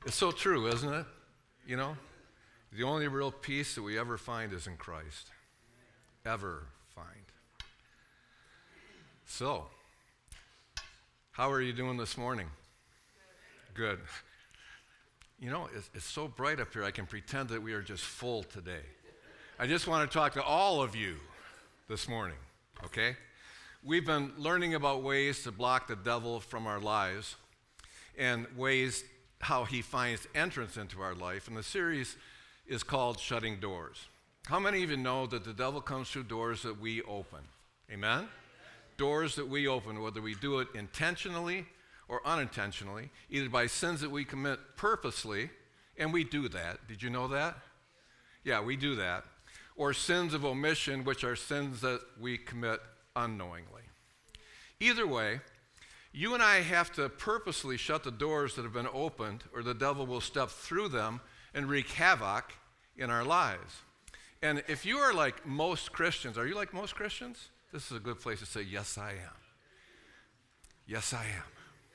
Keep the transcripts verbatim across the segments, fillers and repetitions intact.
It's so true, isn't it? You know, the only real peace that we ever find is in Christ. Ever find. So, how are you doing this morning? Good. You know, it's, it's so bright up here, I can pretend that we are just full today. I just want to talk to all of you this morning, okay? We've been learning about ways to block the devil from our lives and ways how he finds entrance into our life. And the series is called Shutting Doors. How many of you know that the devil comes through doors that we open? Amen? Doors that we open, whether we do it intentionally or unintentionally, either by sins that we commit purposely, and we do that. Did you know that? Yeah, we do that. Or sins of omission, which are sins that we commit unknowingly. Either way, you and I have to purposely shut the doors that have been opened, or the devil will step through them and wreak havoc in our lives. And if you are like most Christians, are you like most Christians? This is a good place to say, yes, I am. Yes, I am.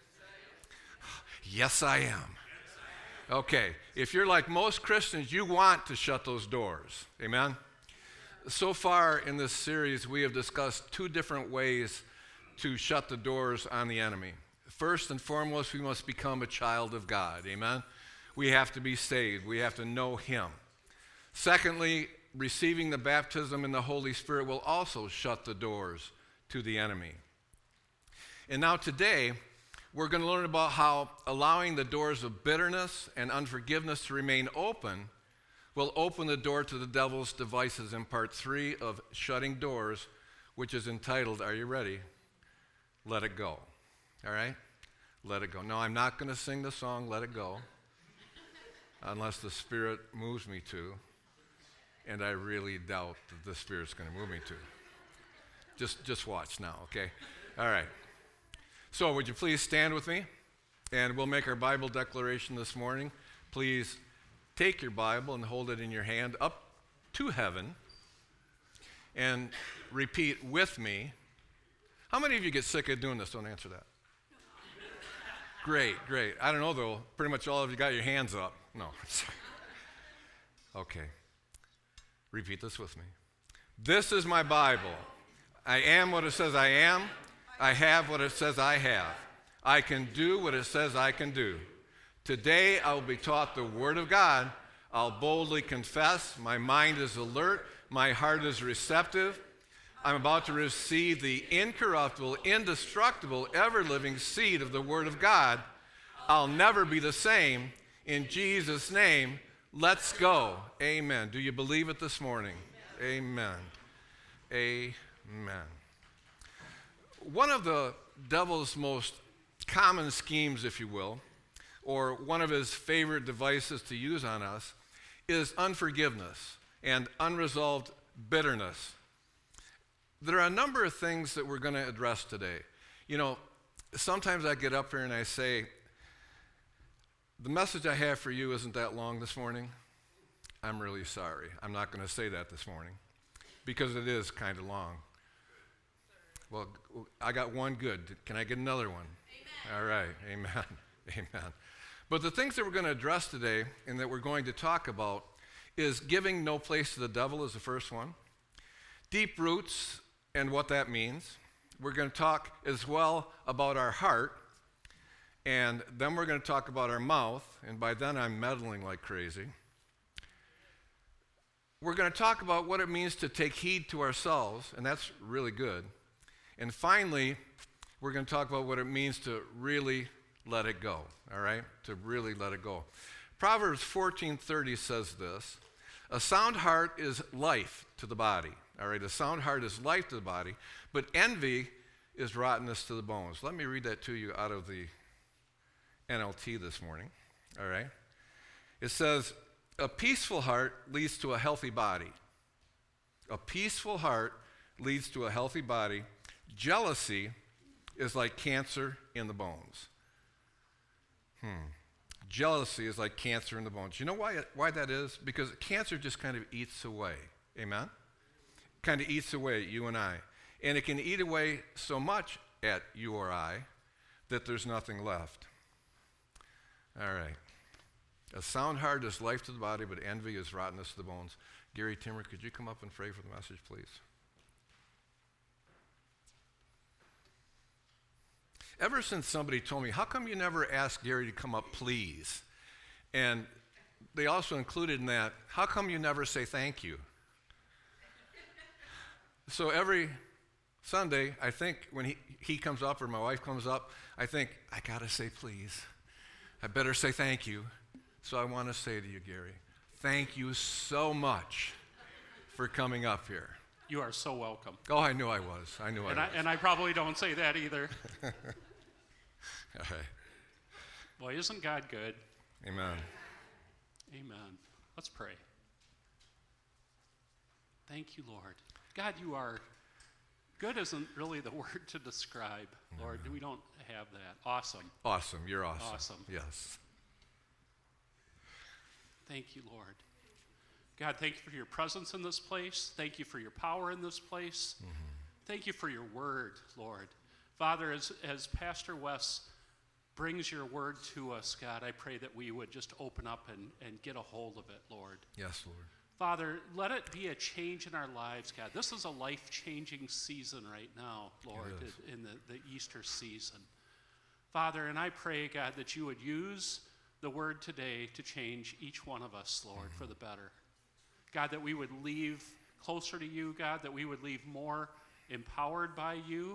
Yes, I am. Okay, if you're like most Christians, you want to shut those doors. Amen? So far in this series, we have discussed two different ways to shut the doors on the enemy. First and foremost, we must become a child of God. Amen? We have to be saved. We have to know Him. Secondly, receiving the baptism in the Holy Spirit will also shut the doors to the enemy. And now today, we're going to learn about how allowing the doors of bitterness and unforgiveness to remain open will open the door to the devil's devices in part three of Shutting Doors, which is entitled, are you ready? Let It Go. All right? Let it go. No, I'm not going to sing the song, Let It Go, unless the Spirit moves me to, and I really doubt that the Spirit's going to move me to. Just, just watch now, okay? All right. So would you please stand with me, and we'll make our Bible declaration this morning. Please take your Bible and hold it in your hand up to heaven, and repeat with me. How many of you get sick of doing this? Don't answer that. Great, great. I don't know, though. Pretty much all of you got your hands up. No. Okay. Repeat this with me. This is my Bible. I am what it says I am. I have what it says I have. I can do what it says I can do. Today I will be taught the Word of God. I'll boldly confess. My mind is alert. My heart is receptive. I'm about to receive the incorruptible, indestructible, ever-living seed of the Word of God. I'll never be the same. In Jesus' name, let's go. Amen. Do you believe it this morning? Amen. Amen. One of the devil's most common schemes, if you will, or one of his favorite devices to use on us, is unforgiveness and unresolved bitterness. There are a number of things that we're going to address today. You know, sometimes I get up here and I say, the message I have for you isn't that long this morning. I'm really sorry. I'm not going to say that this morning because it is kind of long. Well, I got one good. Can I get another one? Amen. All right. Amen. Amen. But the things that we're going to address today and that we're going to talk about is giving no place to the devil is the first one. Deep roots and what that means. We're going to talk as well about our heart. And then we're going to talk about our mouth. And by then I'm meddling like crazy. We're going to talk about what it means to take heed to ourselves. And that's really good. And finally, we're going to talk about what it means to really let it go, all right? To really let it go. Proverbs fourteen thirty says this, a sound heart is life to the body, all right? A sound heart is life to the body, but envy is rottenness to the bones. Let me read that to you out of the N L T this morning, all right? It says, a peaceful heart leads to a healthy body. A peaceful heart leads to a healthy body. Jealousy is like cancer in the bones. Hmm. Jealousy is like cancer in the bones. You know why, why that is? Because cancer just kind of eats away. Amen? Kind of eats away at you and I. And it can eat away so much at you or I that there's nothing left. All right. A sound heart is life to the body, but envy is rottenness to the bones. Gary Timmer, could you come up and pray for the message, please? Ever since somebody told me, how come you never ask Gary to come up, please? And they also included in that, how come you never say thank you? So every Sunday, I think when he, he comes up or my wife comes up, I think, I gotta say please. I better say thank you. So I want to say to you, Gary, thank you so much for coming up here. You are so welcome. Oh, I knew I was. I knew and I I was. And I probably don't say that either. All right. Boy, isn't God good? Amen. Amen. Let's pray. Thank you, Lord. God, you are, good isn't really the word to describe, Lord. Mm-hmm. We don't have that. Awesome. Awesome. You're awesome. Awesome. Yes. Thank you, Lord. God, thank you for your presence in this place. Thank you for your power in this place. Mm-hmm. Thank you for your word, Lord. Father, as, as Pastor Wes brings your word to us, God, I pray that we would just open up and, and get a hold of it, Lord. Yes, Lord. Father, let it be a change in our lives, God. This is a life-changing season right now, Lord, in the, the Easter season. Father, and I pray, God, that you would use the word today to change each one of us, Lord, mm-hmm. for the better. God, that we would leave closer to you, God, that we would leave more empowered by you.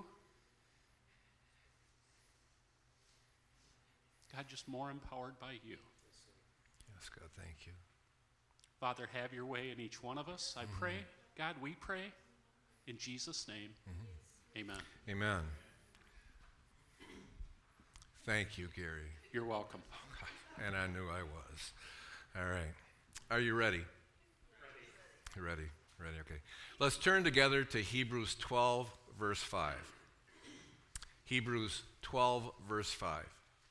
God, just more empowered by you. Yes, God, thank you. Father, have your way in each one of us. I mm-hmm. pray, God, we pray in Jesus' name. Mm-hmm. Amen. Amen. Thank you, Gary. You're welcome. And I knew I was. All right. Are you ready? Ready. Ready? Ready, okay. Let's turn together to Hebrews twelve, verse five. Hebrews twelve, verse five.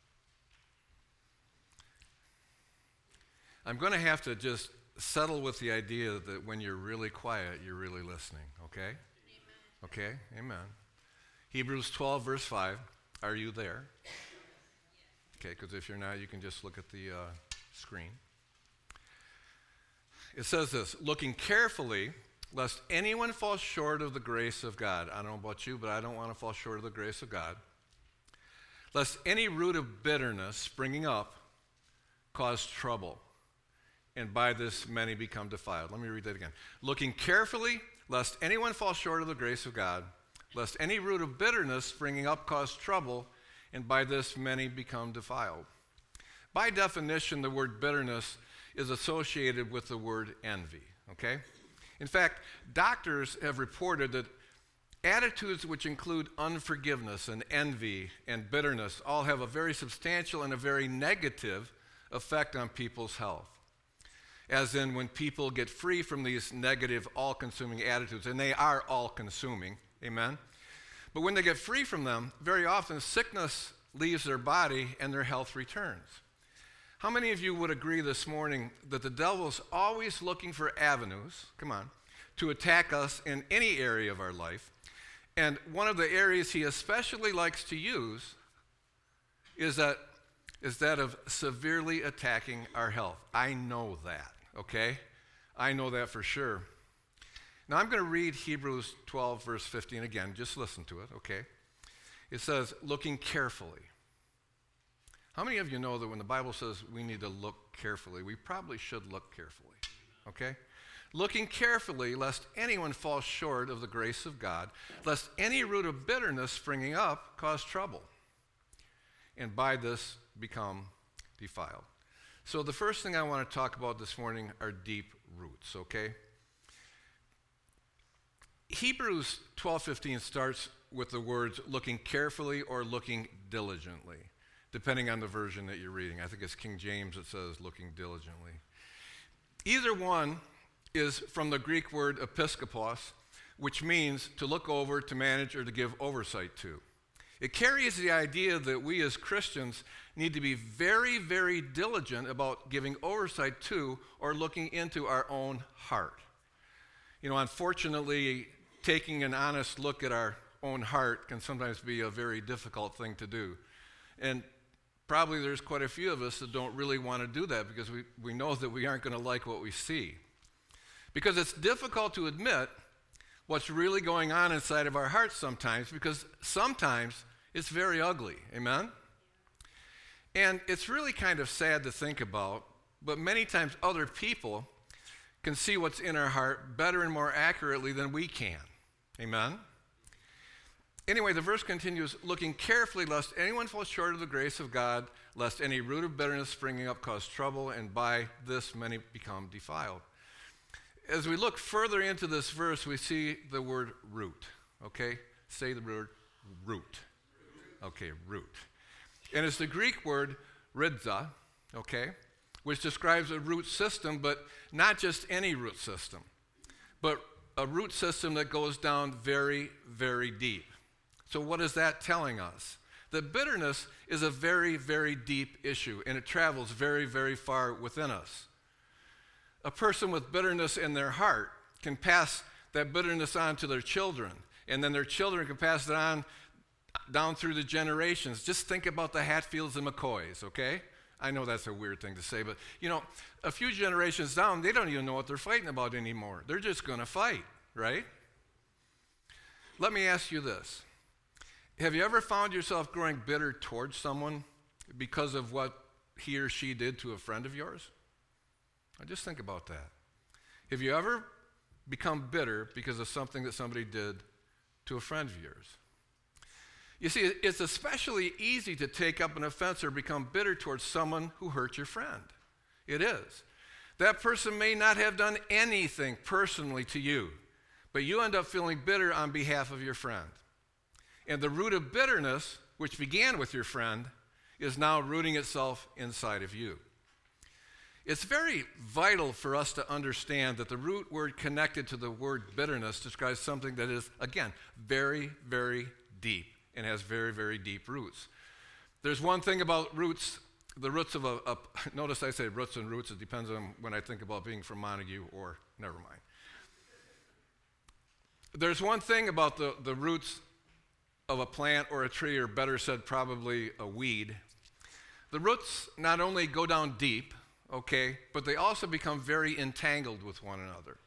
I'm going to have to just settle with the idea that when you're really quiet, you're really listening, okay? Amen. Okay? Amen. Hebrews twelve, verse five. Are you there? Okay, because if you're not, you can just look at the uh, screen. It says this, looking carefully, lest anyone fall short of the grace of God. I don't know about you, but I don't want to fall short of the grace of God. Lest any root of bitterness springing up cause trouble, and by this many become defiled. Let me read that again. Looking carefully, lest anyone fall short of the grace of God, lest any root of bitterness springing up cause trouble, and by this many become defiled. By definition, the word bitterness is associated with the word envy, okay? In fact, doctors have reported that attitudes which include unforgiveness and envy and bitterness all have a very substantial and a very negative effect on people's health. As in, when people get free from these negative, all-consuming attitudes, and they are all-consuming, amen? But when they get free from them, very often sickness leaves their body and their health returns. How many of you would agree this morning that the devil's always looking for avenues, come on, to attack us in any area of our life? And one of the areas he especially likes to use is that, is that of severely attacking our health. I know that, okay? I know that for sure. Now, I'm going to read Hebrews twelve, verse fifteen again. Just listen to it, okay? It says, looking carefully. How many of you know that when the Bible says we need to look carefully, we probably should look carefully, okay? Looking carefully, lest anyone fall short of the grace of God, lest any root of bitterness springing up cause trouble, and by this become defiled. So the first thing I want to talk about this morning are deep roots, okay? Hebrews twelve fifteen starts with the words looking carefully or looking diligently, depending on the version that you're reading. I think it's King James that says looking diligently. Either one is from the Greek word episkopos, which means to look over, to manage, or to give oversight to. It carries the idea that we as Christians need to be very, very diligent about giving oversight to or looking into our own heart. You know, unfortunately, taking an honest look at our own heart can sometimes be a very difficult thing to do. And probably there's quite a few of us that don't really want to do that because we, we know that we aren't going to like what we see. Because it's difficult to admit what's really going on inside of our hearts sometimes, because sometimes it's very ugly. Amen? And it's really kind of sad to think about, but many times other people can see what's in our heart better and more accurately than we can. Amen? Anyway, the verse continues, looking carefully lest anyone fall short of the grace of God, lest any root of bitterness springing up cause trouble, and by this many become defiled. As we look further into this verse, we see the word root. Okay? Say the word root. Okay, root. And it's the Greek word rhiza, okay, which describes a root system, but not just any root system, but a root system that goes down very, very deep. So what is that telling us? That bitterness is a very, very deep issue, and it travels very, very far within us. A person with bitterness in their heart can pass that bitterness on to their children, and then their children can pass it on down through the generations. Just think about the Hatfields and McCoys, okay? I know that's a weird thing to say, but, you know, a few generations down, they don't even know what they're fighting about anymore. They're just going to fight, right? Let me ask you this. Have you ever found yourself growing bitter towards someone because of what he or she did to a friend of yours? Now just think about that. Have you ever become bitter because of something that somebody did to a friend of yours? You see, it's especially easy to take up an offense or become bitter towards someone who hurt your friend. It is. That person may not have done anything personally to you, but you end up feeling bitter on behalf of your friend. And the root of bitterness, which began with your friend, is now rooting itself inside of you. It's very vital for us to understand that the root word connected to the word bitterness describes something that is, again, very, very deep and has very, very deep roots. There's one thing about roots, the roots of a, a notice I say roots and roots, it depends on when I think about being from Montague or, never mind. There's one thing about the, the roots of a plant or a tree, or better said, probably a weed. The roots not only go down deep, okay, but they also become very entangled with one another.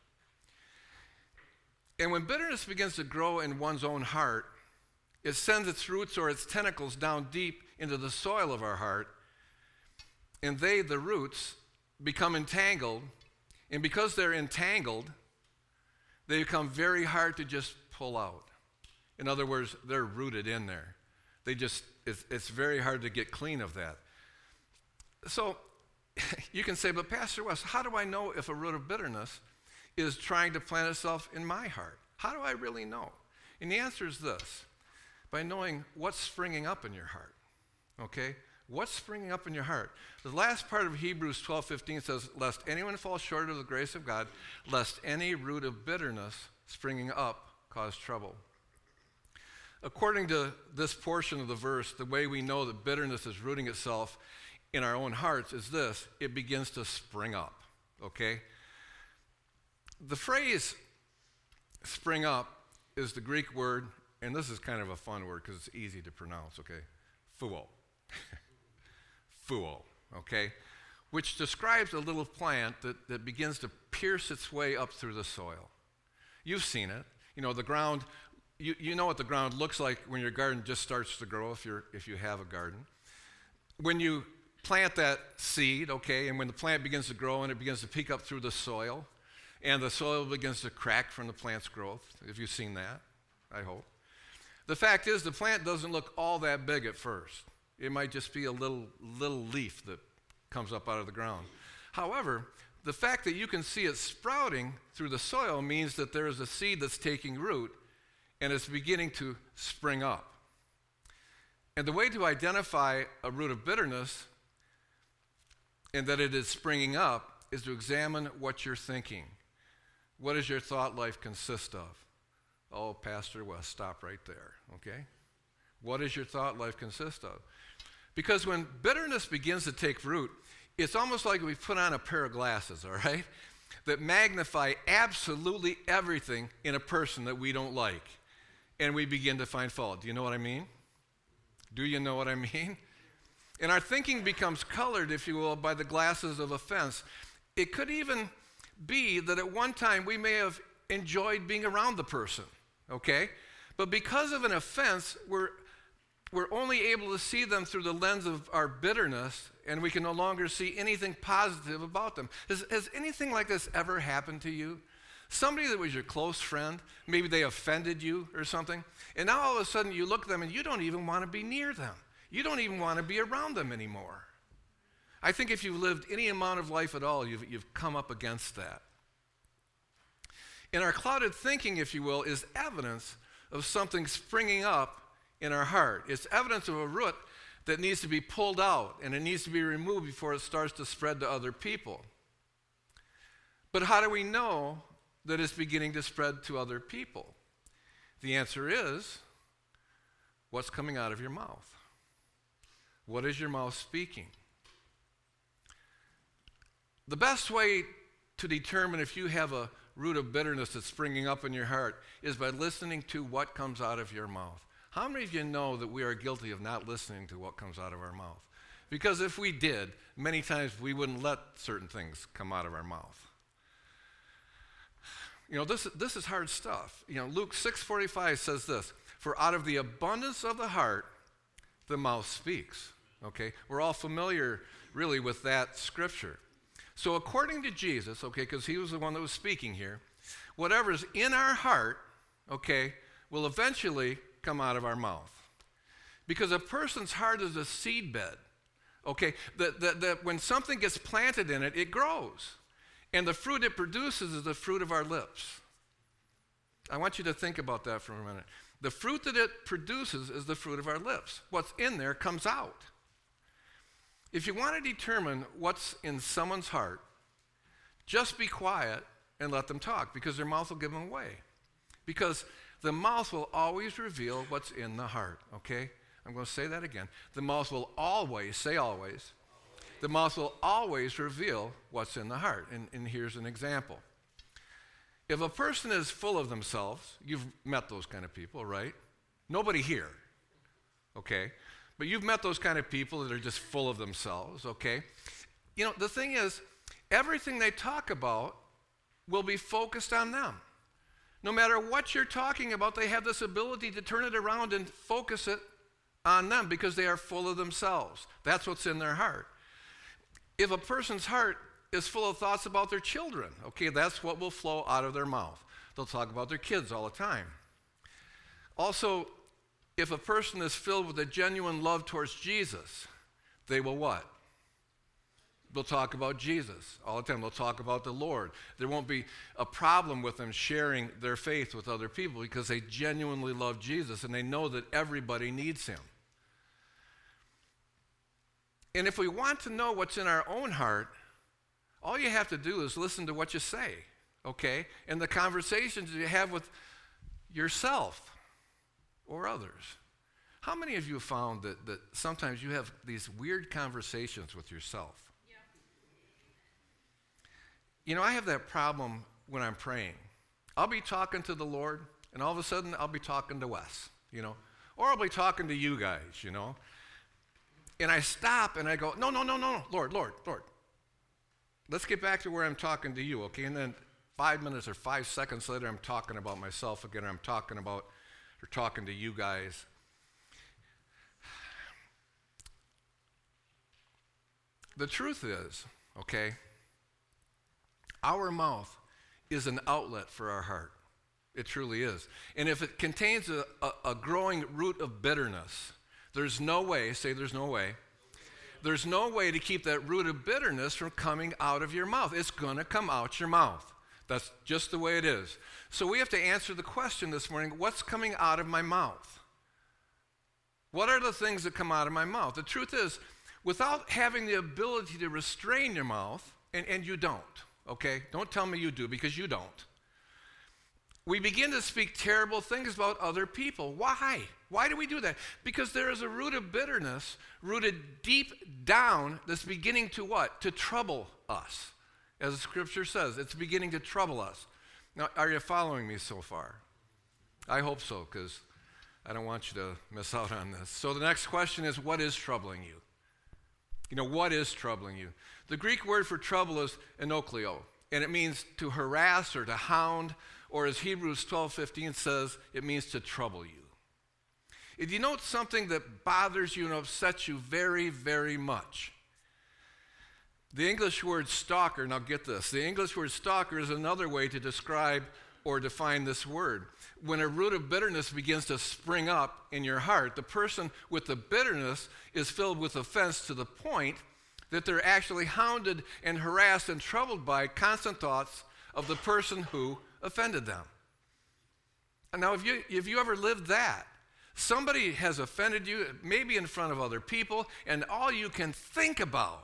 And when bitterness begins to grow in one's own heart, it sends its roots or its tentacles down deep into the soil of our heart, and they, the roots, become entangled, and because they're entangled, they become very hard to just pull out. In other words, they're rooted in there. They just, it's, it's very hard to get clean of that. So you can say, but Pastor Wes, how do I know if a root of bitterness is trying to plant itself in my heart? How do I really know? And the answer is this, by knowing what's springing up in your heart, okay? What's springing up in your heart? The last part of Hebrews twelve fifteen says, lest anyone fall short of the grace of God, lest any root of bitterness springing up cause trouble. According to this portion of the verse, the way we know that bitterness is rooting itself in our own hearts is this: it begins to spring up, okay? The phrase spring up is the Greek word, and this is kind of a fun word because it's easy to pronounce, okay? Fuo. Fuo, okay? Which describes a little plant that, that begins to pierce its way up through the soil. You've seen it. You know, the ground, you, you know what the ground looks like when your garden just starts to grow, if you're if you have a garden. When you plant that seed, okay, and when the plant begins to grow and it begins to peek up through the soil, and the soil begins to crack from the plant's growth. Have you seen that? I hope. The fact is, the plant doesn't look all that big at first. It might just be a little little leaf that comes up out of the ground. However, the fact that you can see it sprouting through the soil means that there is a seed that's taking root and it's beginning to spring up. And the way to identify a root of bitterness and that it is springing up is to examine what you're thinking. What does your thought life consist of? Oh, Pastor West, stop right there, okay? What does your thought life consist of? Because when bitterness begins to take root, it's almost like we put on a pair of glasses, all right, that magnify absolutely everything in a person that we don't like, and we begin to find fault. Do you know what I mean? Do you know what I mean? And our thinking becomes colored, if you will, by the glasses of offense. It could even be that at one time we may have enjoyed being around the person, okay? But because of an offense, we're, we're only able to see them through the lens of our bitterness, and we can no longer see anything positive about them. Has, has anything like this ever happened to you? Somebody that was your close friend, maybe they offended you or something, and now all of a sudden you look at them and you don't even want to be near them. You don't even want to be around them anymore. I think if you've lived any amount of life at all, you've, you've come up against that. And our clouded thinking, if you will, is evidence of something springing up in our heart. It's evidence of a root that needs to be pulled out, and it needs to be removed before it starts to spread to other people. But how do we know that it's beginning to spread to other people? The answer is, what's coming out of your mouth? What is your mouth speaking? The best way to determine if you have a root of bitterness that's springing up in your heart is by listening to what comes out of your mouth. How many of you know that we are guilty of not listening to what comes out of our mouth? Because if we did, many times we wouldn't let certain things come out of our mouth. You know, this, this is hard stuff. You know, Luke six forty-five says this, "For out of the abundance of the heart, the mouth speaks." Okay? We're all familiar, really, with that scripture. So according to Jesus, okay, because he was the one that was speaking here, whatever's in our heart, okay, will eventually come out of our mouth. Because a person's heart is a seed bed, okay, that, that, that when something gets planted in it, it grows. And the fruit it produces is the fruit of our lips. I want you to think about that for a minute. The fruit that it produces is the fruit of our lips. What's in there comes out. If you want to determine what's in someone's heart, just be quiet and let them talk, because their mouth will give them away. Because the mouth will always reveal what's in the heart, okay? I'm going to say that again. The mouth will always, say always, the mouth will always reveal what's in the heart. And, and here's an example. If a person is full of themselves, you've met those kind of people, right? Nobody here, okay? But you've met those kind of people that are just full of themselves, okay? You know, the thing is, everything they talk about will be focused on them. No matter what you're talking about, they have this ability to turn it around and focus it on them because they are full of themselves. That's what's in their heart. If a person's heart is full of thoughts about their children, okay, that's what will flow out of their mouth. They'll talk about their kids all the time. Also, if a person is filled with a genuine love towards Jesus, they will what? They'll talk about Jesus all the time. They'll talk about the Lord. There won't be a problem with them sharing their faith with other people because they genuinely love Jesus and they know that everybody needs him. And if we want to know what's in our own heart, all you have to do is listen to what you say, okay? And the conversations you have with yourself or others. How many of you have found that, that sometimes you have these weird conversations with yourself? Yeah. You know, I have that problem when I'm praying. I'll be talking to the Lord, and all of a sudden I'll be talking to Wes, you know, or I'll be talking to you guys, you know. And I stop and I go, no, no, no, no, no, Lord, Lord, Lord. Let's get back to where I'm talking to you, okay? And then five minutes or five seconds later, I'm talking about myself again, or I'm talking about or talking to you guys. The truth is, okay, our mouth is an outlet for our heart. It truly is. And if it contains a, a, a growing root of bitterness, there's no way, say there's no way, there's no way to keep that root of bitterness from coming out of your mouth. It's going to come out your mouth. That's just the way it is. So we have to answer the question this morning, what's coming out of my mouth? What are the things that come out of my mouth? The truth is, without having the ability to restrain your mouth, and, and you don't, okay? Don't tell me you do, because you don't. We begin to speak terrible things about other people. Why? Why do we do that? Because there is a root of bitterness rooted deep down that's beginning to what? To trouble us. As the scripture says, it's beginning to trouble us. Now, are you following me so far? I hope so, because I don't want you to miss out on this. So the next question is, what is troubling you? You know, what is troubling you? The Greek word for trouble is enokleo, and it means to harass or to hound, or as Hebrews twelve fifteen says, it means to trouble you. It denotes something that bothers you and upsets you very, very much. The English word stalker, now get this, the English word stalker is another way to describe or define this word. When a root of bitterness begins to spring up in your heart, the person with the bitterness is filled with offense to the point that they're actually hounded and harassed and troubled by constant thoughts of the person who offended them. And now, if you, if you ever lived that, somebody has offended you, maybe in front of other people, and all you can think about,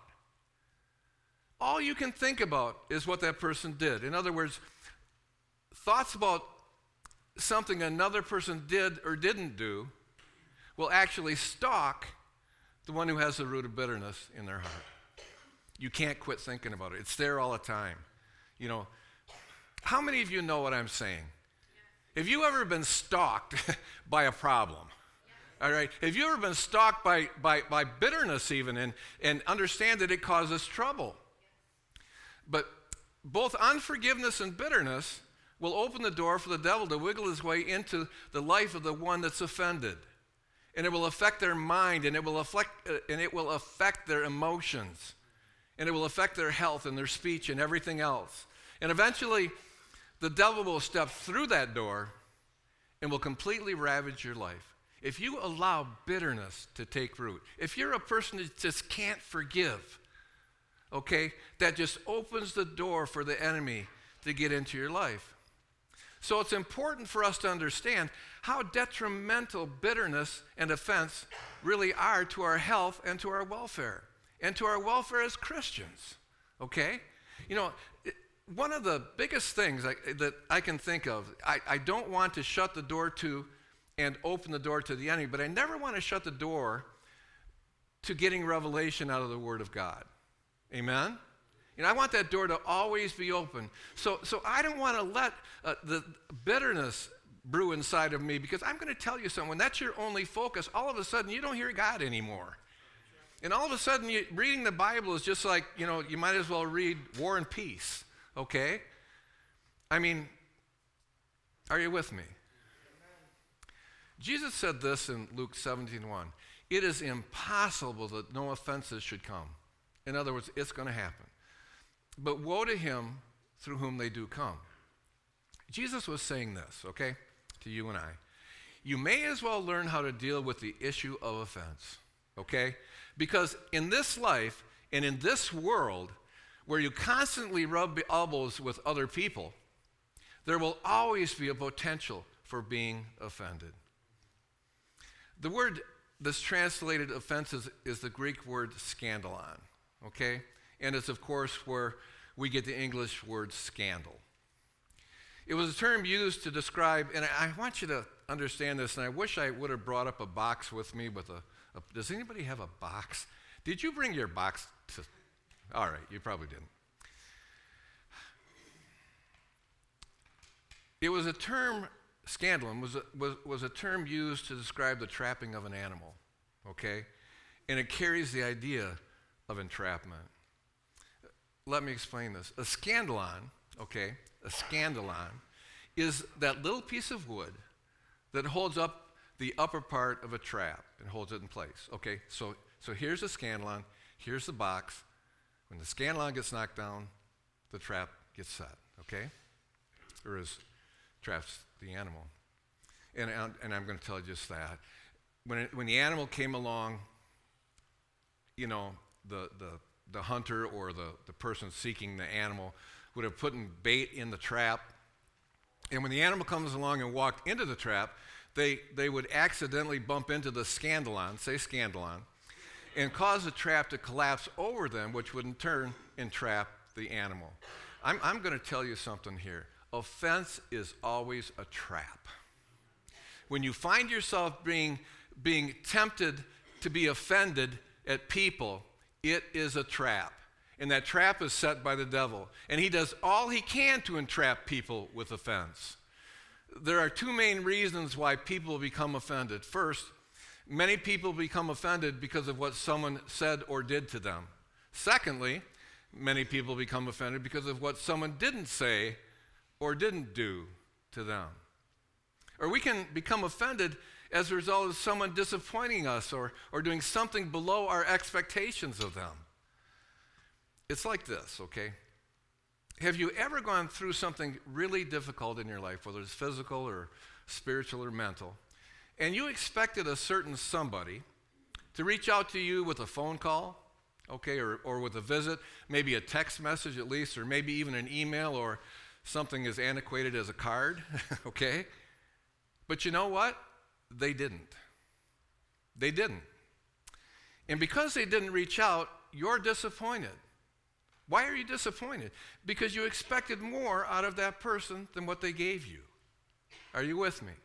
all you can think about is what that person did. In other words, thoughts about something another person did or didn't do will actually stalk the one who has the root of bitterness in their heart. You can't quit thinking about it. It's there all the time. You know, how many of you know what I'm saying? Have you ever been stalked by a problem? All right. Have you ever been stalked by, by, by bitterness even and, and understand that it causes trouble? But both unforgiveness and bitterness will open the door for the devil to wiggle his way into the life of the one that's offended. And it will affect their mind, and it will affect, uh, and it will affect their emotions, and it will affect their health and their speech and everything else. And eventually, the devil will step through that door and will completely ravage your life. If you allow bitterness to take root, if you're a person that just can't forgive, okay, that just opens the door for the enemy to get into your life. So it's important for us to understand how detrimental bitterness and offense really are to our health and to our welfare, and to our welfare as Christians, okay? You know, one of the biggest things I, that I can think of, I, I don't want to shut the door to and open the door to the enemy, but I never want to shut the door to getting revelation out of the Word of God. Amen? You know, I want that door to always be open. So, so I don't want to let uh, the bitterness brew inside of me, because I'm going to tell you something. When that's your only focus, all of a sudden you don't hear God anymore. And all of a sudden, you, reading the Bible is just like, you know, you might as well read War and Peace, okay? I mean, are you with me? Jesus said this in Luke seventeen one. It is impossible that no offenses should come. In other words, it's going to happen. But woe to him through whom they do come. Jesus was saying this, okay, to you and I. You may as well learn how to deal with the issue of offense, okay? Because in this life and in this world where you constantly rub elbows with other people, there will always be a potential for being offended. The word that's translated offenses is the Greek word scandalon, okay? And it's, of course, where we get the English word scandal. It was a term used to describe, and I want you to understand this, and I wish I would have brought up a box with me with a, a does anybody have a box? Did you bring your box to, all right, you probably didn't. It was a term, scandalon was a, was, was a term used to describe the trapping of an animal, okay? And it carries the idea of entrapment. Let me explain this. A scandalon, okay, a scandalon is that little piece of wood that holds up the upper part of a trap and holds it in place. Okay, so so here's a scandalon, here's the box. When the scandalon gets knocked down, the trap gets set, okay? Or is traps the animal. And, and I'm going to tell you just that. When, it, when the animal came along, you know, the, the, the hunter or the, the person seeking the animal would have put bait in the trap. And when the animal comes along and walked into the trap, they, they would accidentally bump into the scandalon, say scandalon, and cause the trap to collapse over them, which would in turn entrap the animal. I'm, I'm going to tell you something here. Offense is always a trap. When you find yourself being, being tempted to be offended at people, it is a trap. And that trap is set by the devil. And he does all he can to entrap people with offense. There are two main reasons why people become offended. First, many people become offended because of what someone said or did to them. Secondly, many people become offended because of what someone didn't say or didn't do to them. Or we can become offended as a result of someone disappointing us or, or doing something below our expectations of them. It's like this, okay? Have you ever gone through something really difficult in your life, whether it's physical or spiritual or mental, and you expected a certain somebody to reach out to you with a phone call, okay, or, or with a visit, maybe a text message at least, or maybe even an email or something as antiquated as a card, okay? But you know what? They didn't. They didn't. And because they didn't reach out, you're disappointed. Why are you disappointed? Because you expected more out of that person than what they gave you. Are you with me?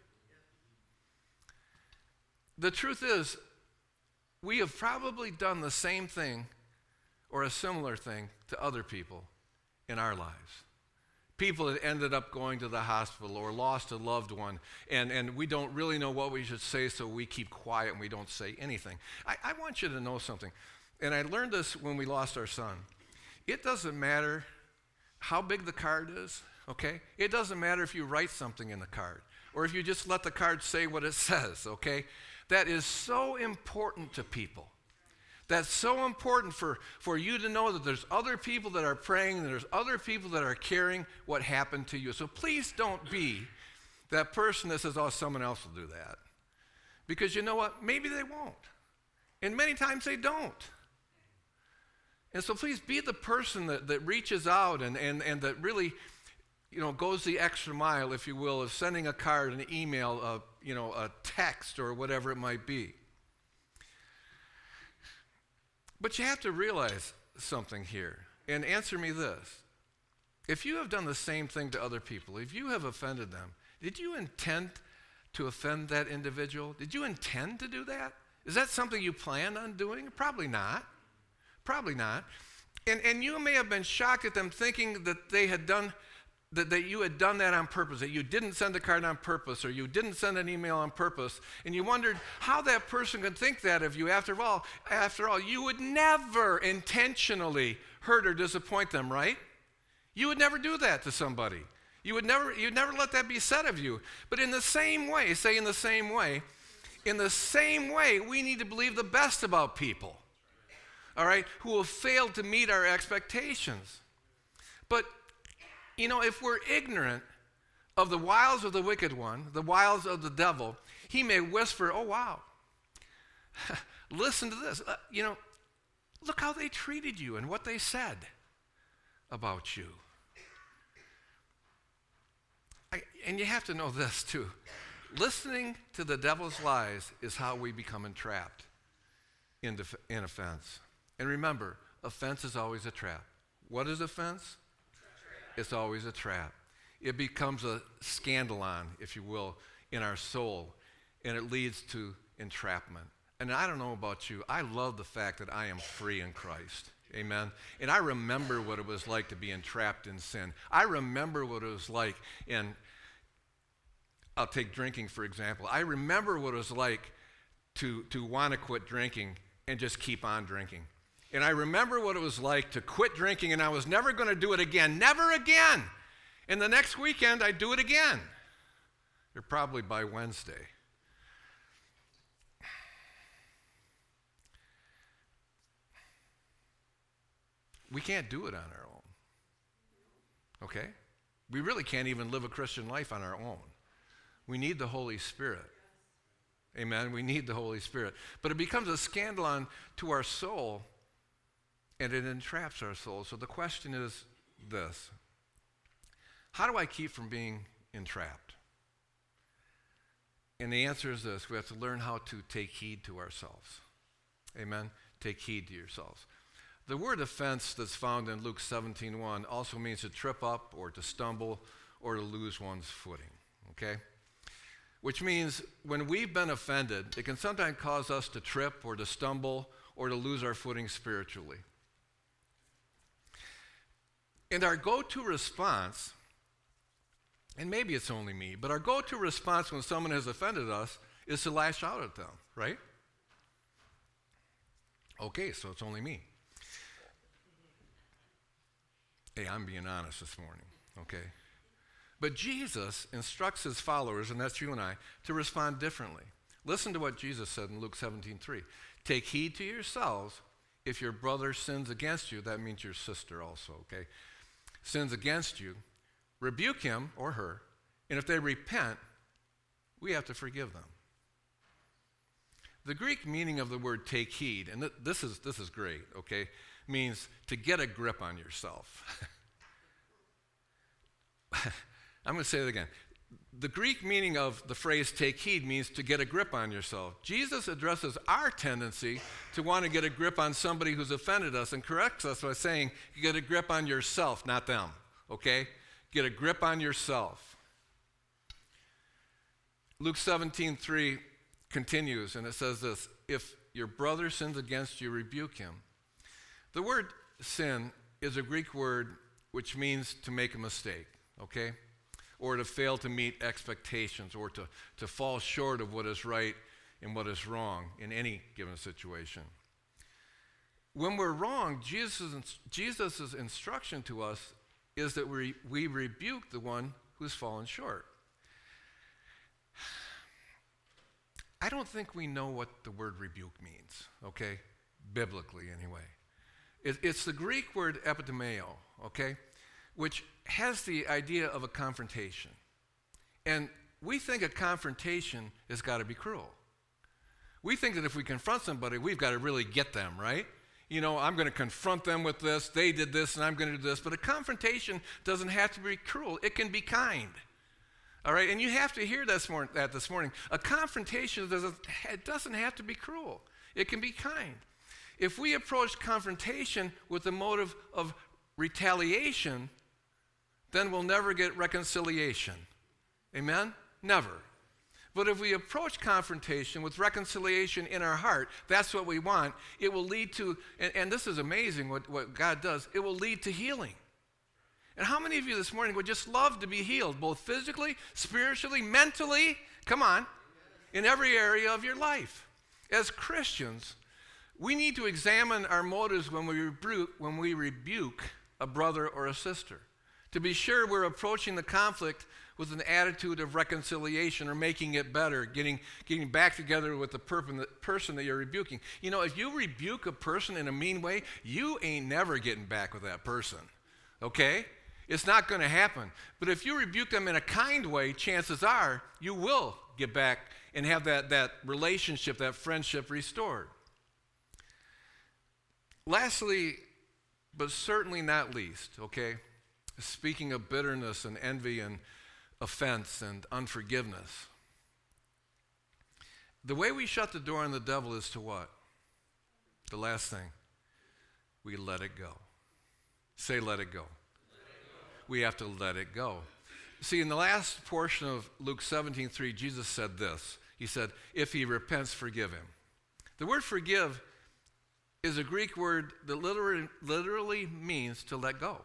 The truth is, we have probably done the same thing or a similar thing to other people in our lives. People that ended up going to the hospital or lost a loved one, and, and we don't really know what we should say, so we keep quiet and we don't say anything. I, I want you to know something, and I learned this when we lost our son. It doesn't matter how big the card is, okay? It doesn't matter if you write something in the card or if you just let the card say what it says, okay? That is so important to people. That's so important for, for you to know that there's other people that are praying, and there's other people that are caring what happened to you. So please don't be that person that says, oh, someone else will do that. Because you know what? Maybe they won't. And many times they don't. And so please be the person that, that reaches out and, and, and that really, you know, goes the extra mile, if you will, of sending a card, an email, a, you know, a text, or whatever it might be. But you have to realize something here, and answer me this. If you have done the same thing to other people, if you have offended them, did you intend to offend that individual? Did you intend to do that? Is that something you planned on doing? Probably not. Probably not. And, and you may have been shocked at them thinking that they had done That, that you had done that on purpose, that you didn't send a card on purpose, or you didn't send an email on purpose, and you wondered how that person could think that of you. After all, after all, you would never intentionally hurt or disappoint them, right? You would never do that to somebody. You would never, you'd never let that be said of you. But in the same way, say in the same way, in the same way, we need to believe the best about people, all right, who have failed to meet our expectations. But you know, if we're ignorant of the wiles of the wicked one, the wiles of the devil, he may whisper, oh, wow, listen to this. Uh, you know, look how they treated you and what they said about you. I, and you have to know this, too. Listening to the devil's lies is how we become entrapped in, def- in offense. And remember, offense is always a trap. What is offense? It's always a trap. It becomes a scandalon, if you will, in our soul, and it leads to entrapment. And I don't know about you, I love the fact that I am free in Christ. Amen. And I remember what it was like to be entrapped in sin. I remember what it was like in, I'll take drinking for example. I remember what it was like to, to want to quit drinking and just keep on drinking. And I remember what it was like to quit drinking, and I was never going to do it again. Never again. And the next weekend, I'd do it again. Or probably by Wednesday. We can't do it on our own. Okay? We really can't even live a Christian life on our own. We need the Holy Spirit. Amen? We need the Holy Spirit. But it becomes a scandalon to our soul, and it entraps our soul. So the question is this. How do I keep from being entrapped? And the answer is this. We have to learn how to take heed to ourselves. Amen? Take heed to yourselves. The word offense that's found in Luke seventeen one also means to trip up or to stumble or to lose one's footing. Okay? Which means when we've been offended, it can sometimes cause us to trip or to stumble or to lose our footing spiritually. And our go-to response, and maybe it's only me, but our go-to response when someone has offended us is to lash out at them, right? Okay, so it's only me. Hey, I'm being honest this morning, okay? But Jesus instructs his followers, and that's you and I, to respond differently. Listen to what Jesus said in Luke seventeen three. Take heed to yourselves. If your brother sins against you, that means your sister also, okay? Sins against you, rebuke him or her, and if they repent, we have to forgive them. The Greek meaning of the word take heed, and th- this is this is great, okay, means to get a grip on yourself. I'm going to say it again. The Greek meaning of the phrase take heed means to get a grip on yourself. Jesus addresses our tendency to want to get a grip on somebody who's offended us and corrects us by saying, you get a grip on yourself, not them, okay? Get a grip on yourself. Luke seventeen three continues, and it says this, if your brother sins against you, rebuke him. The word sin is a Greek word which means to make a mistake, okay? Or to fail to meet expectations, or to, to fall short of what is right and what is wrong in any given situation. When we're wrong, Jesus' Jesus' instruction to us is that we, we rebuke the one who's fallen short. I don't think we know what the word rebuke means, okay? Biblically, anyway. It, it's the Greek word epitomeo, okay? Which has the idea of a confrontation. And we think a confrontation has got to be cruel. We think that if we confront somebody, we've got to really get them, right? You know, I'm going to confront them with this, they did this, and I'm going to do this. But a confrontation doesn't have to be cruel. It can be kind. All right, and you have to hear this mor- that this morning. A confrontation doesn't, it doesn't have to be cruel. It can be kind. If we approach confrontation with the motive of retaliation, then we'll never get reconciliation. Amen? Never. But if we approach confrontation with reconciliation in our heart, that's what we want, it will lead to, and, and this is amazing what, what God does, it will lead to healing. And how many of you this morning would just love to be healed, both physically, spiritually, mentally, come on, in every area of your life? As Christians, we need to examine our motives when we rebuke, when we rebuke a brother or a sister, to be sure we're approaching the conflict with an attitude of reconciliation or making it better, getting, getting back together with the perp- person that you're rebuking. You know, if you rebuke a person in a mean way, you ain't never getting back with that person, okay? It's not going to happen. But if you rebuke them in a kind way, chances are you will get back and have that, that relationship, that friendship restored. Lastly, but certainly not least, okay, speaking of bitterness and envy and offense and unforgiveness, the way we shut the door on the devil is to what? The last thing, we let it go. Say, let it go. We have to let it go. See, in the last portion of Luke seventeen three, Jesus said this. He said, if he repents, forgive him. The word forgive is a Greek word that literally, literally means to let go.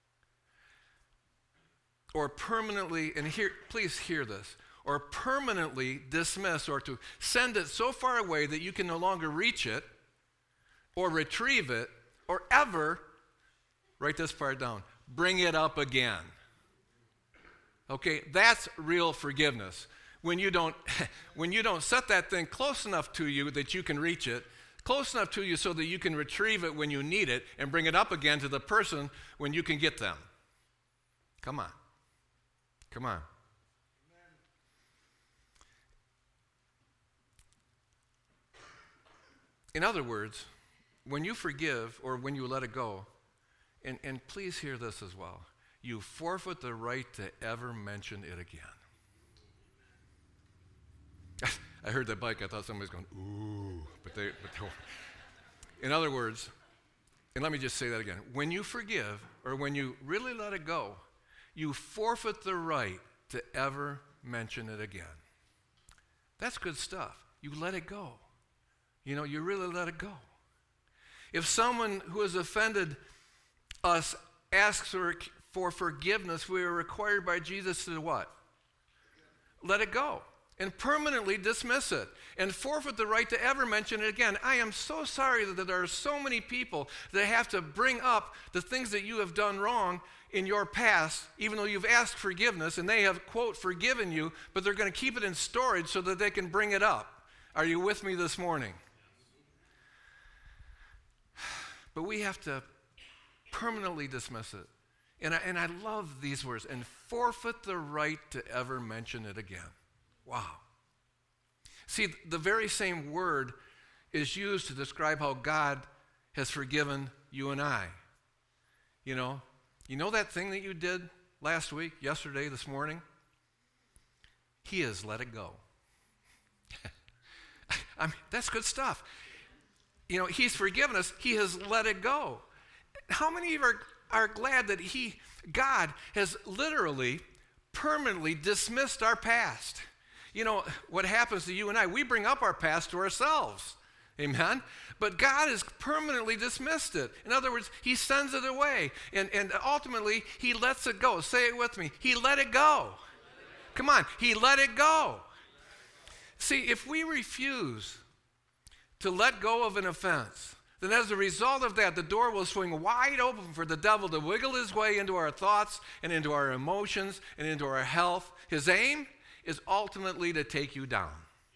Or permanently, and here, please hear this, or permanently dismiss, or to send it so far away that you can no longer reach it, or retrieve it, or ever, write this part down, bring it up again. Okay, that's real forgiveness. When you don't, when you don't set that thing close enough to you that you can reach it, close enough to you so that you can retrieve it when you need it and bring it up again to the person when you can get them. Come on. Come on. In other words, when you forgive or when you let it go, and, and please hear this as well, you forfeit the right to ever mention it again. I heard that bike, I thought somebody was going, ooh, but they, but they, in other words, and let me just say that again, when you forgive or when you really let it go, you forfeit the right to ever mention it again. That's good stuff. You let it go. You know, you really let it go. If someone who has offended us asks for, for forgiveness, we are required by Jesus to what? Let it go. and permanently dismiss it and forfeit the right to ever mention it again. I am so sorry that there are so many people that have to bring up the things that you have done wrong in your past, even though you've asked forgiveness and they have, quote, forgiven you, but they're going to keep it in storage so that they can bring it up. Are you with me this morning? But we have to permanently dismiss it. And I, and I love these words, and forfeit the right to ever mention it again. Wow. See, the very same word is used to describe how God has forgiven you and I. You know, you know that thing that you did last week, yesterday, this morning? He has let it go. I mean, that's good stuff. You know, he's forgiven us. He has let it go. How many of you are, are glad that he, God, has literally, permanently dismissed our past? You know, what happens to you and I, we bring up our past to ourselves. Amen? But God has permanently dismissed it. In other words, he sends it away. And, and ultimately, he lets it go. Say it with me. He let it go. Come on. He let it go. See, if we refuse to let go of an offense, then as a result of that, the door will swing wide open for the devil to wiggle his way into our thoughts and into our emotions and into our health. His aim is ultimately to take you down.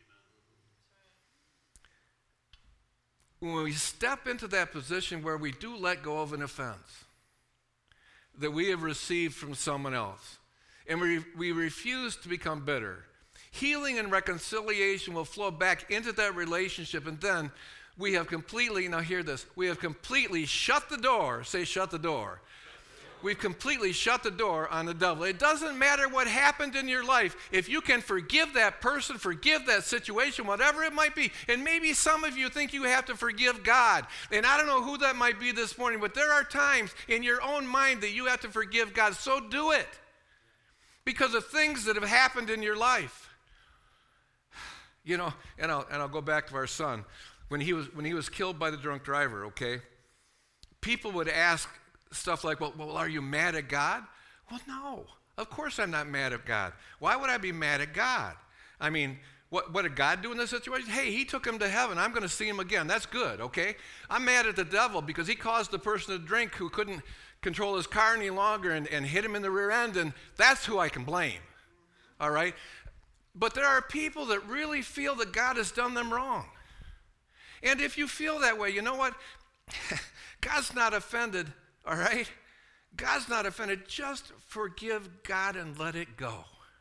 When we step into that position where we do let go of an offense that we have received from someone else, and we, we refuse to become bitter, healing and reconciliation will flow back into that relationship, and then we have completely, now hear this, we have completely shut the door. Say, shut the door. We've completely shut the door on the devil. It doesn't matter what happened in your life. If you can forgive that person, forgive that situation, whatever it might be. And maybe some of you think you have to forgive God. And I don't know who that might be this morning, but there are times in your own mind that you have to forgive God. So do it. Because of things that have happened in your life. You know, and I'll, and I'll go back to our son. When he was when he was killed by the drunk driver, okay, people would ask stuff like, well, well, are you mad at God? Well, no, of course I'm not mad at God. Why would I be mad at God? I mean, what, what did God do in this situation? Hey, he took him to heaven. I'm going to see him again. That's good, okay? I'm mad at the devil because he caused the person to drink who couldn't control his car any longer and, and hit him in the rear end, and that's who I can blame, all right? But there are people that really feel that God has done them wrong. And if you feel that way, you know what? God's not offended, all right? God's not offended. Just forgive God and let it go.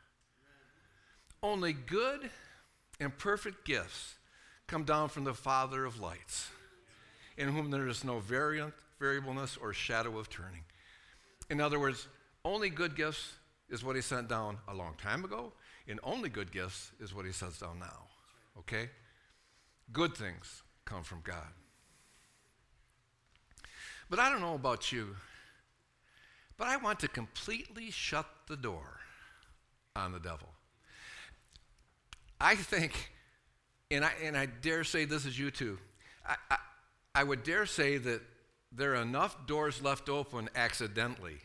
Only good and perfect gifts come down from the Father of lights, in whom there is no variant, variableness or shadow of turning. In other words, only good gifts is what he sent down a long time ago, and only good gifts is what he sends down now, okay? Good things come from God. But I don't know about you, but I want to completely shut the door on the devil. I think, and I, and I dare say this is you too, I, I, I would dare say that there are enough doors left open accidentally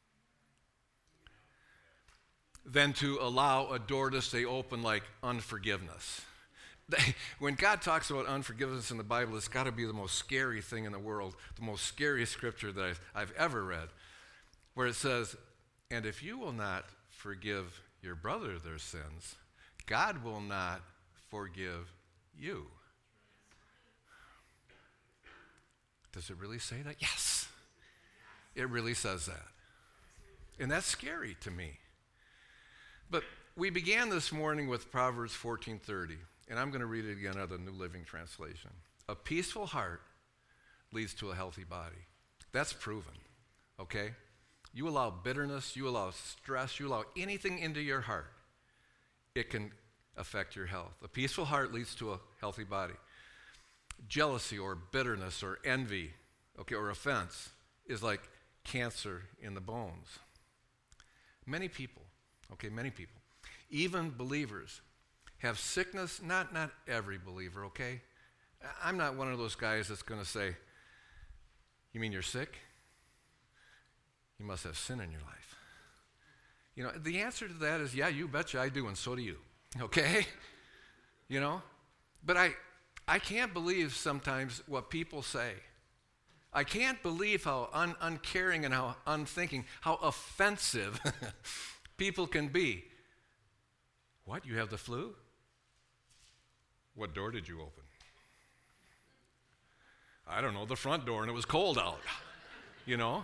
than to allow a door to stay open like unforgiveness. When God talks about unforgiveness in the Bible, it's got to be the most scary thing in the world, the most scary scripture that I've, I've ever read, where it says, and if you will not forgive your brother their sins, God will not forgive you. Does it really say that? Yes. It really says that. And that's scary to me. But we began this morning with Proverbs fourteen thirty. And I'm going to read it again out of the New Living Translation. A peaceful heart leads to a healthy body. That's proven, okay? You allow bitterness, you allow stress, you allow anything into your heart, it can affect your health. A peaceful heart leads to a healthy body. Jealousy or bitterness or envy, okay, or offense is like cancer in the bones. Many people, okay, many people, even believers, have sickness. Not, not every believer, okay? I'm not one of those guys that's going to say, you mean you're sick? You must have sin in your life. You know, the answer to that is, yeah, you betcha I do, and so do you. Okay? You know? But I, I can't believe sometimes what people say. I can't believe how un- uncaring and how unthinking, how offensive people can be. What, you have the flu? What door did you open? I don't know, the front door, and it was cold out, you know?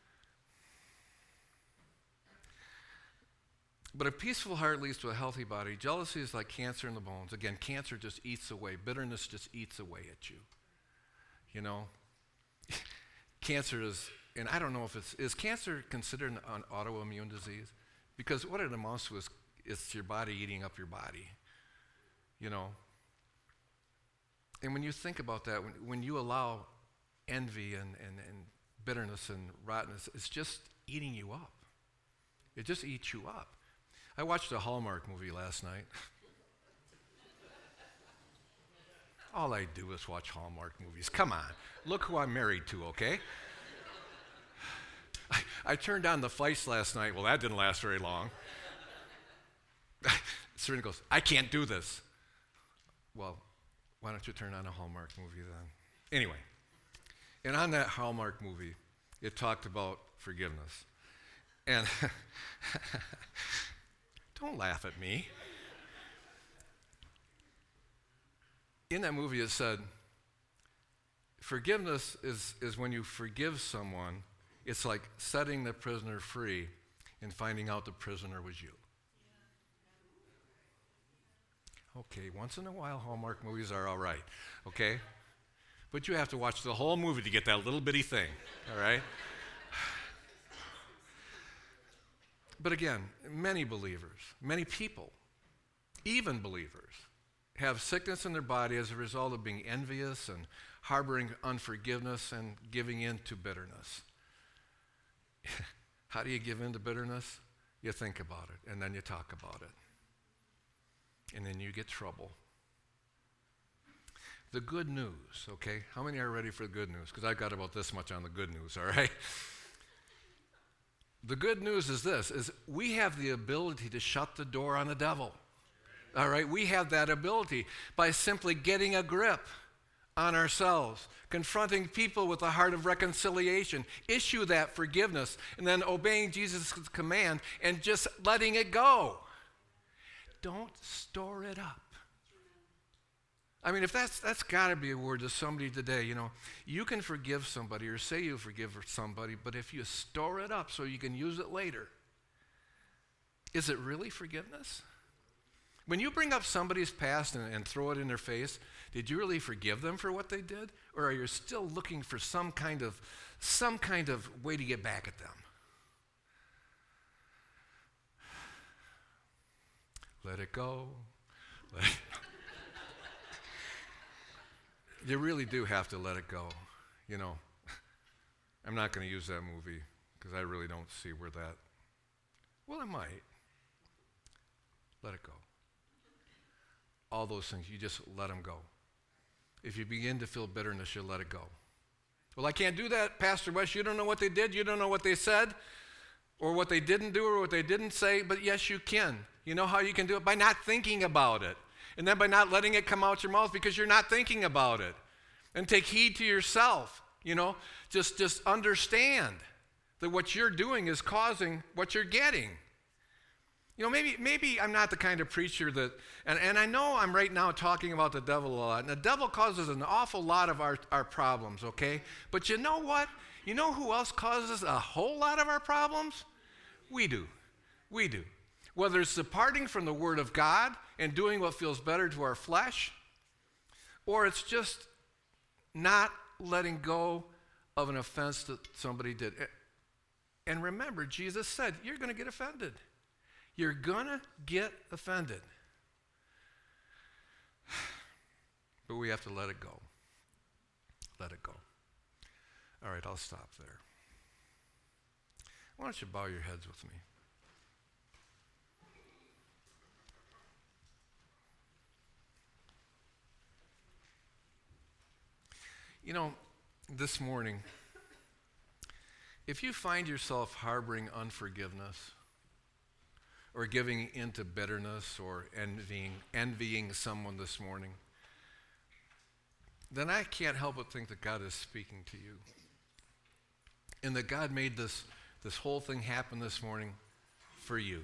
But a peaceful heart leads to a healthy body. Jealousy is like cancer in the bones. Again, cancer just eats away. Bitterness just eats away at you, you know? Cancer is, and I don't know if it's, is cancer considered an, an autoimmune disease? Because what it amounts to is it's your body eating up your body, you know? And when you think about that, when, when you allow envy and, and, and bitterness and rottenness, it's just eating you up. It just eats you up. I watched a Hallmark movie last night. All I do is watch Hallmark movies. Come on. Look who I'm married to, okay? I, I turned on the Feist last night. Well, that didn't last very long. Serena goes, I can't do this. Well, why don't you turn on a Hallmark movie then? Anyway, and on that Hallmark movie, it talked about forgiveness. And don't laugh at me. In that movie, it said, forgiveness is, is when you forgive someone, it's like setting the prisoner free and finding out the prisoner was you. Okay, once in a while, Hallmark movies are all right, okay? But you have to watch the whole movie to get that little bitty thing, all right? But again, many believers, many people, even believers, have sickness in their body as a result of being envious and harboring unforgiveness and giving in to bitterness. How do you give in to bitterness? You think about it, and then you talk about it. And then you get trouble. The good news, okay? How many are ready for the good news? Because I've got about this much on the good news, all right? The good news is this, is we have the ability to shut the door on the devil. All right? We have that ability by simply getting a grip on ourselves, confronting people with a heart of reconciliation, issue that forgiveness, and then obeying Jesus' command and just letting it go. Don't store it up. I mean, if that's that's got to be a word to somebody today, you know, you can forgive somebody or say you forgive somebody, but if you store it up so you can use it later, is it really forgiveness? When you bring up somebody's past and, and throw it in their face, did you really forgive them for what they did? Or are you still looking for some kind of some kind of way to get back at them? Let it go. Let it You really do have to let it go. You know, I'm not going to use that movie because I really don't see where that, well, I might. Let it go. All those things, you just let them go. If you begin to feel bitterness, you let it go. Well, I can't do that, Pastor West. You don't know what they did. You don't know what they said or what they didn't do or what they didn't say, but yes, you can. You know how you can do it? By not thinking about it. And then by not letting it come out your mouth because you're not thinking about it. And take heed to yourself, you know. Just, just understand that what you're doing is causing what you're getting. You know, maybe, maybe I'm not the kind of preacher that, and, and I know I'm right now talking about the devil a lot. And the devil causes an awful lot of our, our problems, okay? But you know what? You know who else causes a whole lot of our problems? We do. We do. Whether it's departing from the Word of God and doing what feels better to our flesh, or it's just not letting go of an offense that somebody did. And remember, Jesus said, you're going to get offended. You're going to get offended. But we have to let it go. Let it go. All right, I'll stop there. Why don't you bow your heads with me? You know, this morning, if you find yourself harboring unforgiveness, or giving into bitterness or envying, envying someone this morning, then I can't help but think that God is speaking to you. And that God made this, this whole thing happen this morning for you.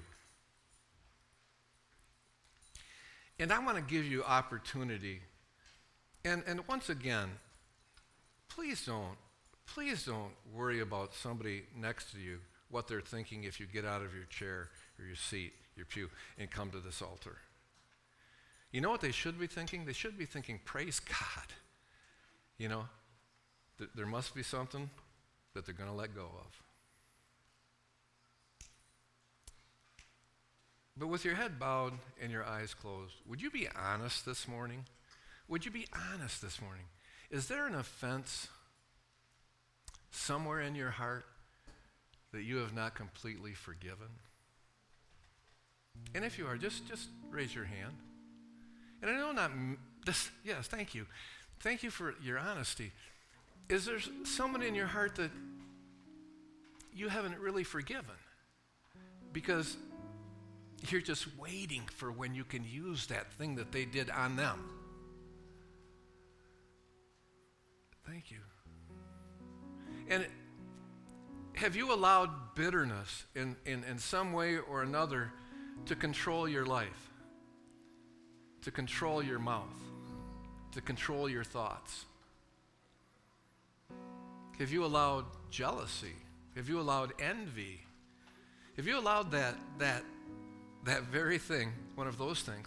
And I want to give you opportunity. And, and once again, please don't, please don't worry about somebody next to you, what they're thinking if you get out of your chair or your seat, your pew, and come to this altar. You know what they should be thinking? They should be thinking, praise God. You know, th- there must be something that they're going to let go of. But with your head bowed and your eyes closed, would you be honest this morning? Would you be honest this morning? Is there an offense somewhere in your heart that you have not completely forgiven? And if you are, just, just raise your hand. And I know not this, yes, thank you. Thank you for your honesty. Is there someone in your heart that you haven't really forgiven? Because you're just waiting for when you can use that thing that they did on them. Thank you. And have you allowed bitterness in, in, in some way or another to control your life, to control your mouth, to control your thoughts? Have you allowed jealousy? Have you allowed envy? Have you allowed that, that, that very thing, one of those things,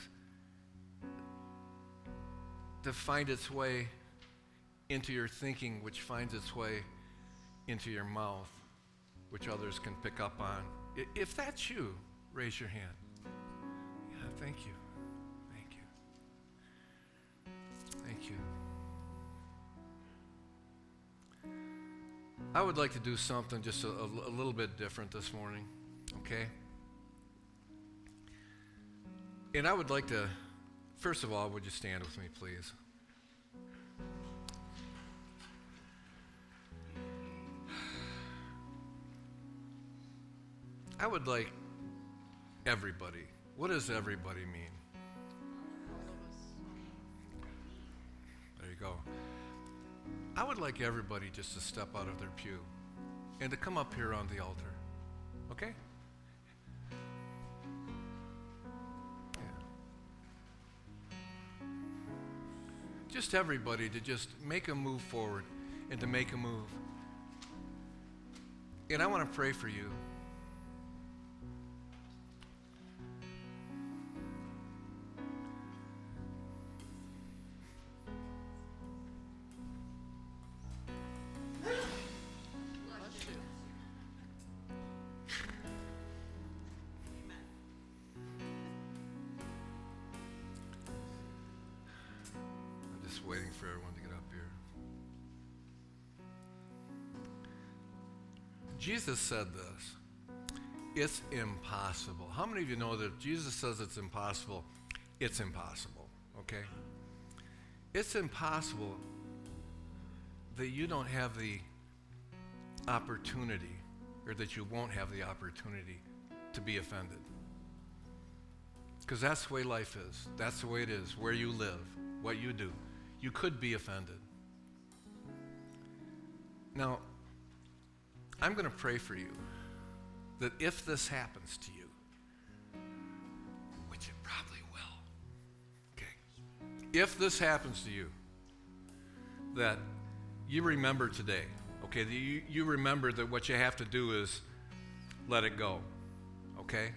to find its way into your thinking, which finds its way into your mouth, which others can pick up on? If that's you, raise your hand. Yeah, thank you. Thank you. Thank you. I would like to do something just a, a little bit different this morning, okay? And I would like to, first of all, would you stand with me, please? I would like everybody. What does everybody mean? There you go. I would like everybody just to step out of their pew and to come up here on the altar. Okay? Yeah. Just everybody to just make a move forward and to make a move. And I want to pray for you. Waiting for everyone to get up here. Jesus said this. It's impossible. How many of you know that if Jesus says it's impossible, it's impossible, okay? It's impossible that you don't have the opportunity, or that you won't have the opportunity to be offended. Because that's the way life is. That's the way it is, where you live, what you do. You could be offended. Now, I'm going to pray for you that if this happens to you, which it probably will, okay, if this happens to you, that you remember today, okay, that you, you remember that what you have to do is let it go, okay?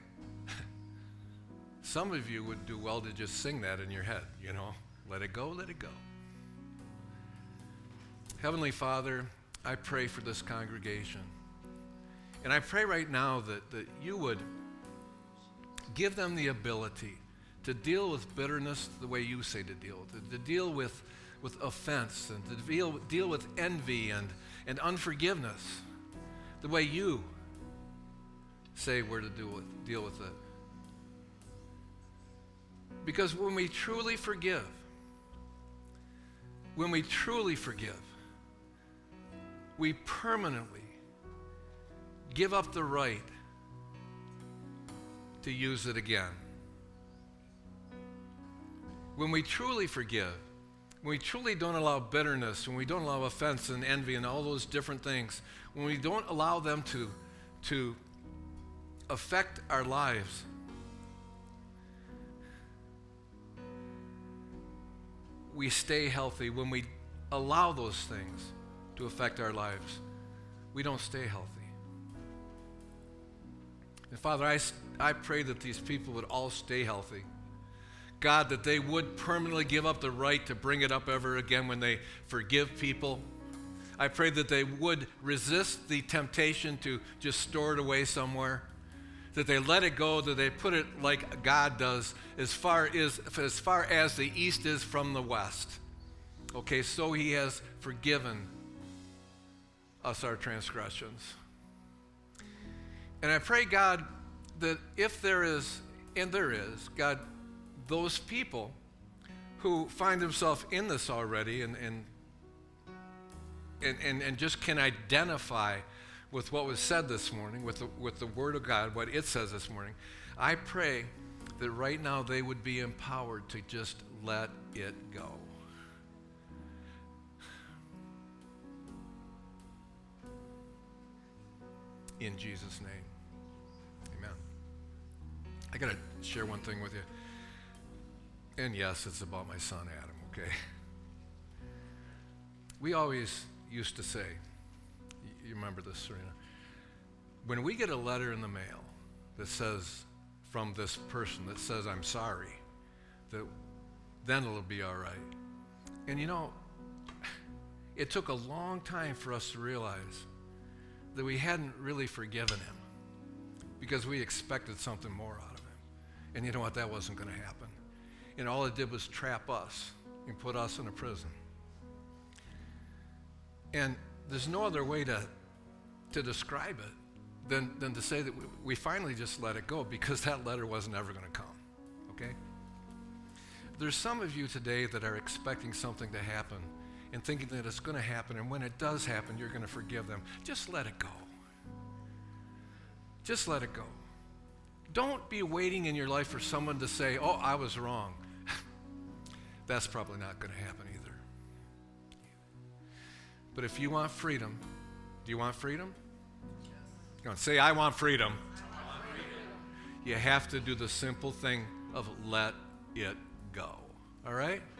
Some of you would do well to just sing that in your head, you know, let it go, let it go. Heavenly Father, I pray for this congregation. And I pray right now that, that you would give them the ability to deal with bitterness the way you say to deal with it, to deal with, with offense, and to deal, deal with envy and, and unforgiveness the way you say we're to do with, deal with it. Because when we truly forgive, when we truly forgive, we permanently give up the right to use it again. When we truly forgive, when we truly don't allow bitterness, when we don't allow offense and envy and all those different things, when we don't allow them to, to affect our lives, we stay healthy. When we allow those things to affect our lives, we don't stay healthy. And Father, I, I pray that these people would all stay healthy. God, that they would permanently give up the right to bring it up ever again when they forgive people. I pray that they would resist the temptation to just store it away somewhere, that they let it go, that they put it like God does, as far as, as far as the east is from the west. Okay, so he has forgiven us our transgressions. And I pray, God, that if there is, and there is, God, those people who find themselves in this already and, and, and, and, and just can identify with what was said this morning, with the, with the Word of God, what it says this morning, I pray that right now they would be empowered to just let it go. In Jesus' name, amen. I got to share one thing with you. And yes, it's about my son, Adam, okay? We always used to say, you remember this, Serena, when we get a letter in the mail that says, from this person that says, I'm sorry, that then it'll be all right. And you know, it took a long time for us to realize that we hadn't really forgiven him because we expected something more out of him. And you know what? That wasn't going to happen. And all it did was trap us and put us in a prison. And there's no other way to, to describe it than, than to say that we, we finally just let it go because that letter wasn't ever going to come, okay? There's some of you today that are expecting something to happen and thinking that it's going to happen, and when it does happen, you're going to forgive them. Just let it go. Just let it go. Don't be waiting in your life for someone to say, oh, I was wrong. That's probably not going to happen either. But if you want freedom, do you want freedom? Yes. Come on, say, I want freedom. I want freedom. You have to do the simple thing of let it go. All right?